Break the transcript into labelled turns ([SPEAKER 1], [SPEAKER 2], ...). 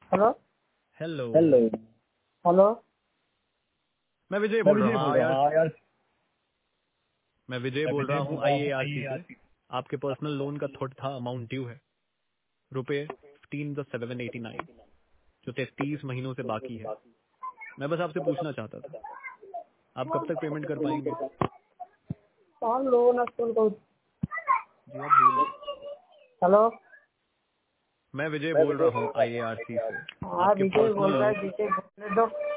[SPEAKER 1] Hello
[SPEAKER 2] hello.
[SPEAKER 1] Hello hello.
[SPEAKER 2] मैं विजय बोल रहा हूँ यार। मैं विजय बोल रहा हूँ IARC से। आपके पर्सनल लोन का थोड़ा था अमाउंट ड्यू है, रुपए 15,789 जो 33 महीनों से बाकी है। मैं बस आपसे पूछना चाहता था, आप कब तक पेमेंट कर पाएंगे?
[SPEAKER 1] कौन लोन स्कूल को?
[SPEAKER 2] जी आप बोलिए।
[SPEAKER 1] हेलो।
[SPEAKER 2] मैं विजय बोल रहा हूँ IARC से।
[SPEAKER 1] हाँ
[SPEAKER 2] आपके
[SPEAKER 1] विजय बोल
[SPEAKER 2] पर्सनल
[SPEAKER 1] रहा है,
[SPEAKER 2] लोन
[SPEAKER 1] विजय बोलने दो।